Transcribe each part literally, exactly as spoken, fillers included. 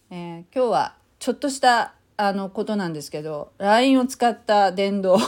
えー、今日はちょっとしたあのことなんですけど、 ライン を使った伝道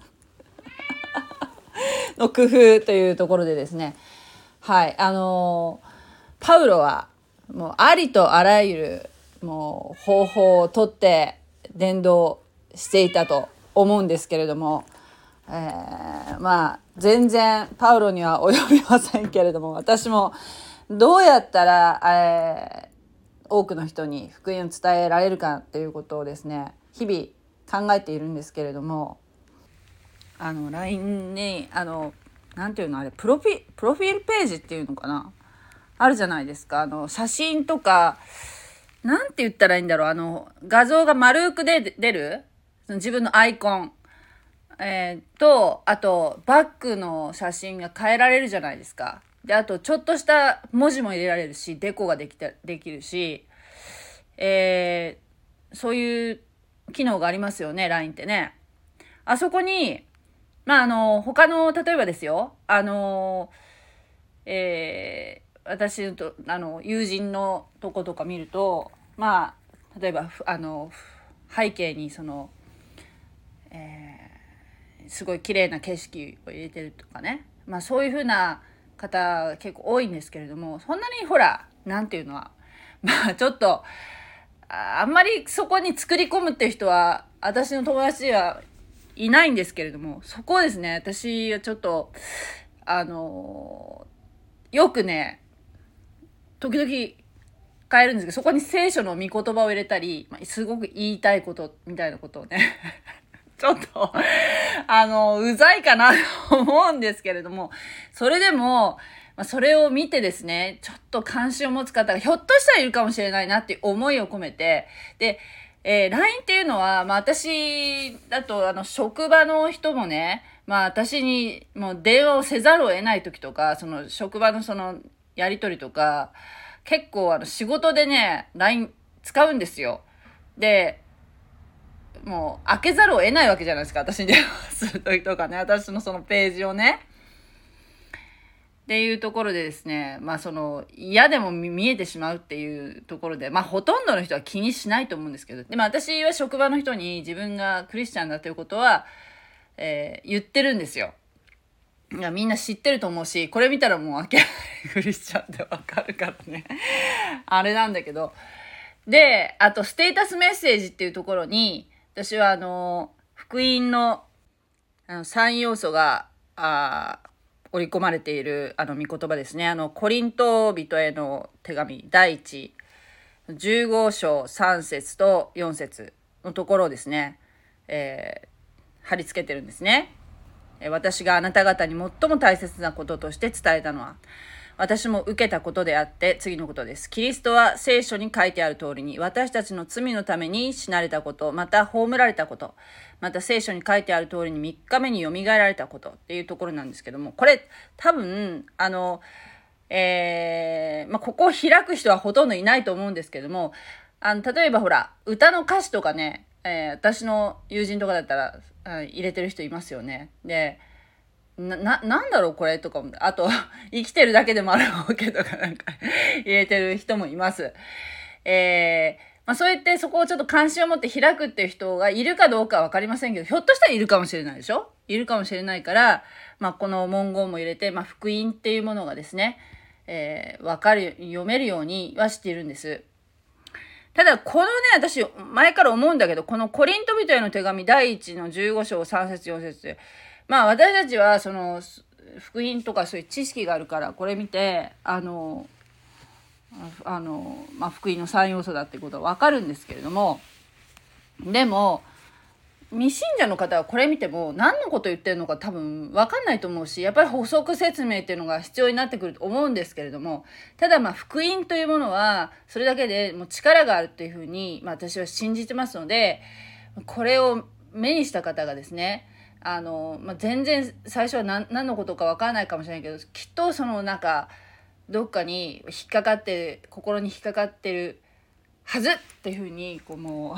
の工夫というところでですね、はいあのー、パウロはもうありとあらゆるもう方法をとって伝道していたと思うんですけれども、えー、まあ全然パウロには及びませんけれども、私もどうやったら、えー多くの人に福音を伝えられるかということをですね、日々考えているんですけれども、あの ライン にあのなんていうのあれプロフィ、プロフィールページっていうのかな、あるじゃないですか。あの写真とかなんて言ったらいいんだろう、あの画像が丸くで出るその自分のアイコン、えー、とあとバッグの写真が変えられるじゃないですか。であとちょっとした文字も入れられるし、デコができたできるし、えー、そういう機能がありますよね、 ライン ってね。あそこにまああの他の例えばですよ、あの、えー、私とあの友人のとことか見ると、まあ例えばあの背景にその、えー、すごい綺麗な景色を入れてるとかね、まあそういう風な方結構多いんですけれども、そんなにほらなんていうのはまあちょっとあんまりそこに作り込むっていう人は私の友達ではいないんですけれども、そこをですね、私はちょっとあのよくね時々変えるんですけど、そこに聖書の御言葉を入れたり、すごく言いたいことみたいなことをねちょっとあのうざいかなと思うんですけれども、それでもまあ、それを見てですね、ちょっと関心を持つ方がひょっとしたらいるかもしれないなっていう思いを込めて、で、えー、ライン っていうのは、まあ私だとあの職場の人もね、まあ私にもう電話をせざるを得ない時とか、その職場のそのやり取りとか、結構あの仕事でね、ライン 使うんですよ。で、もう開けざるを得ないわけじゃないですか、私に電話する時とかね、私のそのページをね。っていうところでですね、まあその嫌でも見えてしまうっていうところで、まあほとんどの人は気にしないと思うんですけど、でも私は職場の人に自分がクリスチャンだということは、えー、言ってるんですよ。いやみんな知ってると思うし、これ見たらもう明らかにクリスチャンってわかるからねあれなんだけど、であとステータスメッセージっていうところに、私はあの福音のあのさん要素があ織り込まれているあの御言葉ですね。あのコリント人への手紙第一じゅうご章さん節とよん節のところをですね、えー、貼り付けてるんですね。私があなた方に最も大切なこととして伝えたのは、私も受けたことであって次のことです。キリストは聖書に書いてある通りに私たちの罪のために死なれたこと、また葬られたこと、また聖書に書いてある通りにみっかめによみがえられたことっていうところなんですけども、これ多分あの、えーまあ、ここを開く人はほとんどいないと思うんですけども、あの例えばほら歌の歌詞とかね、えー、私の友人とかだったら入れてる人いますよね。でな、な、なんだろうこれとかも、あと、生きてるだけでもあるわけとかなんか入れてる人もいます。えー、まあそうやってそこをちょっと関心を持って開くっていう人がいるかどうかはわかりませんけど、ひょっとしたらいるかもしれないでしょ、いるかもしれないから、まあこの文言も入れて、まあ福音っていうものがですね、えー、わかる、読めるようにはしているんです。ただこのね、私前から思うんだけど、このコリント人への手紙第一のじゅうご章さん節よん節で、まあ私たちはその福音とかそういう知識があるからこれ見てあのあの、まあ、福音のさん要素だってことはわかるんですけれども、でも未信者の方はこれ見ても何のこと言ってるのか多分分かんないと思うし、やっぱり補足説明っていうのが必要になってくると思うんですけれども、ただまあ福音というものはそれだけでもう力があるっていうふうに、まあ、私は信じてますので、これを目にした方がですね、あの、まあ、全然最初は 何, 何のことか分からないかもしれないけど、きっとそのなんかどっかに引っかかって心に引っかかってるはずっていうふうにこうもう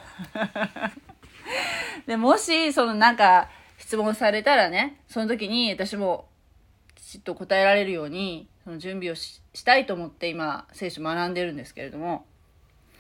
でもしそのなんか質問されたらね、その時に私もきちっと答えられるようにその準備を し, したいと思って今聖書学んでるんですけれども、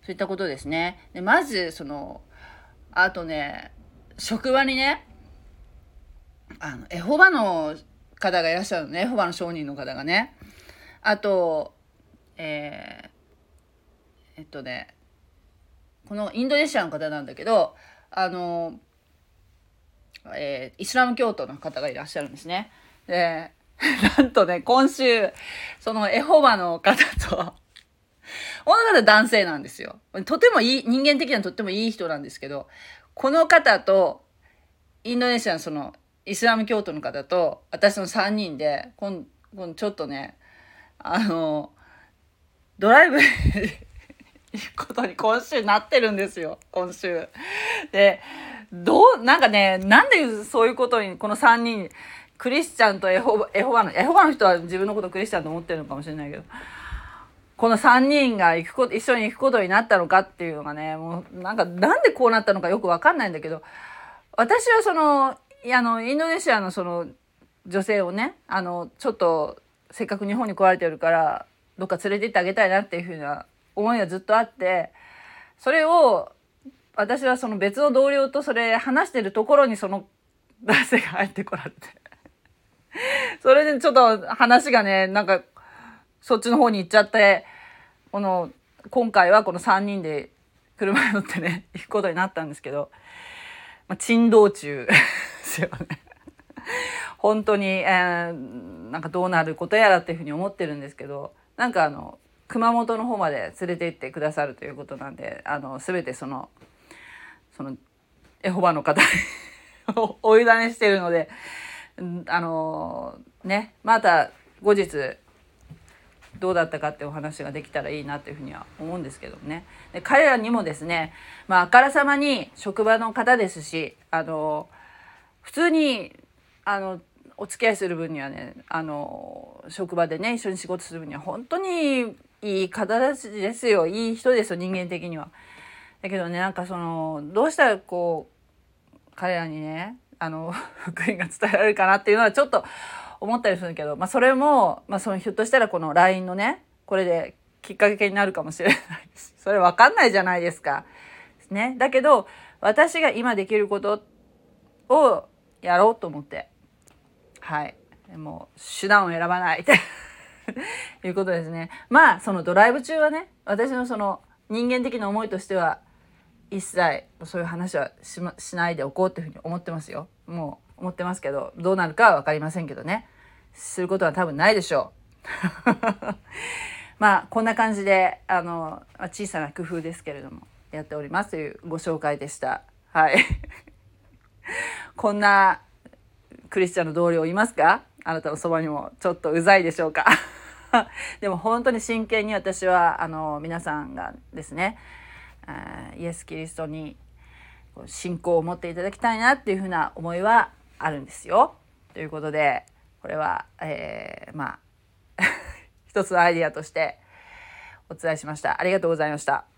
そういったことですね。でまずそのあとね、職場にね、あのエホバの方がいらっしゃるのね。エホバの証人の方がね。あと、えー、えっとね、このインドネシアの方なんだけど、あの、えー、イスラム教徒の方がいらっしゃるんですね。で、なんとね、今週、そのエホバの方と、この方男性なんですよ。とてもいい、人間的にはとってもいい人なんですけど、この方と、インドネシアのその、イスラム教徒の方と、私のさんにんで、こん、こんちょっとね、あの、ドライブ行くことに今週なってるんですよ。今週。で、どう、なんかね、なんでそういうことに、このさんにん、クリスチャンとエホバ、エホバの、エホバの人は自分のことクリスチャンと思ってるのかもしれないけど、このさんにんが行くこと、一緒に行くことになったのかっていうのがね、もうなんかなんでこうなったのかよくわかんないんだけど、私はその、あの、インドネシアのその女性をね、あの、ちょっとせっかく日本に来られてるから、どっか連れて行ってあげたいなっていうふうな思いがずっとあって、それを、私はその別の同僚とそれ話してるところにその男性が入ってこられて。それでちょっと話がね、なんか、そっちの方に行っちゃって、この、今回はこのさんにんで車に乗ってね、行くことになったんですけど、まあ、珍道中ですよね。本当に、えー、なんかどうなることやらっていうふうに思ってるんですけど、なんかあの、熊本の方まで連れて行ってくださるということなんで、あの、すべてその、その、エホバの方にお委ねしているので、あの、ね、また後日、どうだったかってお話ができたらいいなというふうには思うんですけどね。で彼らにもですね、まあ、あからさまに職場の方ですし、あの、普通に、あの、お付き合いする分にはね、あの、職場でね、一緒に仕事する分には本当にいい方ですよ。いい人ですよ、人間的には。だけどね、なんかその、どうしたらこう、彼らにね、あの、福音が伝えられるかなっていうのはちょっと、思ったりするけど、まあそれも、まあそのひょっとしたらこの ライン のね、これできっかけになるかもしれないし、それわかんないじゃないですか。ね。だけど、私が今できることをやろうと思って、はい。もう手段を選ばないっていうことですね。まあそのドライブ中はね、私のその人間的な思いとしては、一切そういう話は し, ま、しないでおこうっていうふうに思ってますよ。もう思ってますけど、どうなるかは分かりませんけどね。することは多分ないでしょう。まあこんな感じであの小さな工夫ですけれどもやっておりますというご紹介でした。はい。こんなクリスチャンの同僚いますか？あなたのそばにも。ちょっとうざいでしょうか？でも本当に真剣に私はあの皆さんがですね、イエス・キリストに信仰を持っていただきたいなっていうふうな思いはあるんですよ。ということでこれは、えー、まあ一つのアイディアとしてお伝えしました。ありがとうございました。